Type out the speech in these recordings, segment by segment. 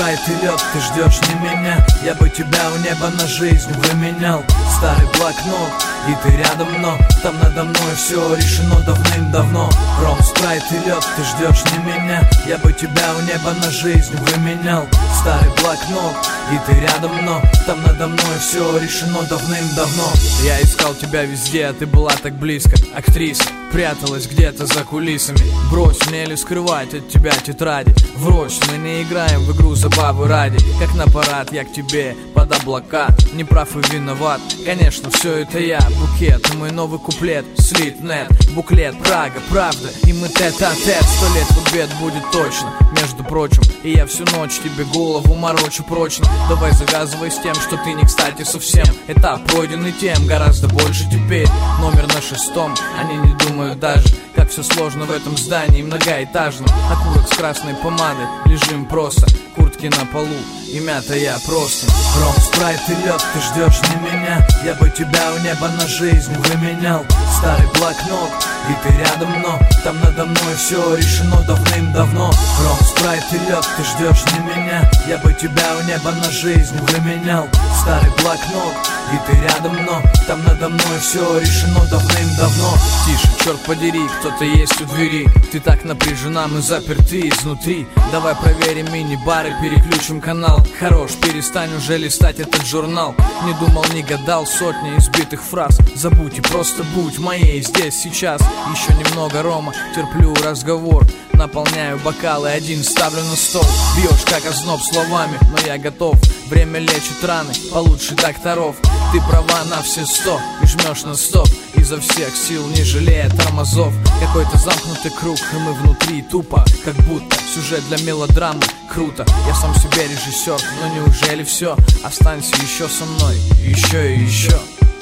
спрайт и лед, ты ждешь не меня. Я бы тебя у неба на жизнь выменял. Старый блокнот, и ты рядом, но там надо мной все решено давным-давно. Ром, спрайт и лед, ты ждешь не меня. Я бы тебя у неба на жизнь выменял. Старый блокнот, и ты рядом, но там надо мной все решено давным-давно. Я искал тебя везде, а ты была так близко. Актриса пряталась где-то за кулисами. Брось, мне ли скрывать от тебя тетради? Врозь, мы не играем в игру забавы ради. Как на парад я к тебе под облака. Не прав и виноват, конечно, все это я. Букет и мой новый куплет, слит нет. Буклет, Прага, правда, и мы тет-а-тет. 100 лет в обед будет точно, между прочим. И я всю ночь тебе голову морочу прочно. Давай завязывай с тем, что ты не кстати совсем. Этап пройденный тем, гораздо больше теперь. Номер на 6-м, они не думают даже, как все сложно в этом здании многоэтажном. Окурок с красной помадой, лежим просто, куртки на полу и мятая просто. Ром, спрайт и лед, ты ждешь не меня. Я бы тебя у неба на жизнь выменял. Старый блокнот, и ты рядом, но там надо мной все решено давным-давно. Ром, спрайт и лед, ты ждешь не меня. Я бы тебя у неба на жизнь выменял. Старый блокнот, и ты рядом, но там надо мной все решено давным-давно. Тише, черт подери, кто-то есть у двери. Ты так напряжена, мы заперты изнутри. Давай проверим мини-бар и переключим канал. Хорош, перестань уже листать этот журнал. Не думал, не гадал, сотни избитых фраз. Забудь и просто будь моей здесь сейчас. Еще немного рома, терплю разговор. Наполняю бокалы, один ставлю на стол. Бьешь как озноб словами, но я готов. Время лечит раны, получше докторов. Ты права на все 100 и жмешь на стоп. Изо всех сил, не жалея тормозов. Какой-то замкнутый круг, и мы внутри тупо. Как будто сюжет для мелодрамы. Круто, я сам себе режиссер. Но неужели все? Останься еще со мной, еще и еще.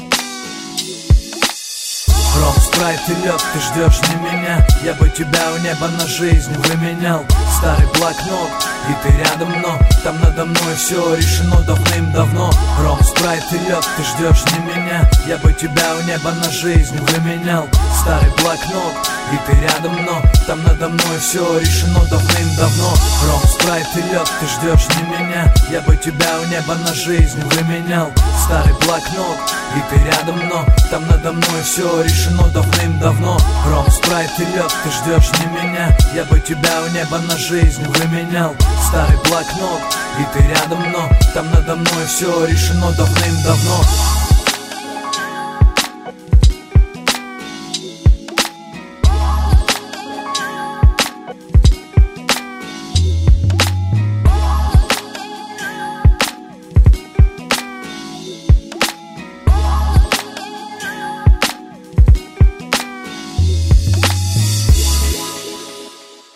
Ром, спрайт и лед, ты ждешь не меня. Я бы тебя у неба на жизнь выменял. Старый блокнот, и ты рядом, но там надо мной все решено давным-давно. Ром, спрайт и лед, ты ждешь не меня. Я бы тебя у неба на жизнь выменял. Старый блокнот, и ты рядом, но там надо мной все решено давным-давно. Ром, спрайт и лед, ты ждешь не меня. Я бы тебя у неба на жизнь выменял. Старый блокнот, и ты рядом, но там надо мной все решено давным-давно. Ром, спрайт и лед, ты ждешь не меня. Я бы тебя у неба на жизнь выменял. Старый блокнот, и ты рядом, но там надо мной все решено давным-давно.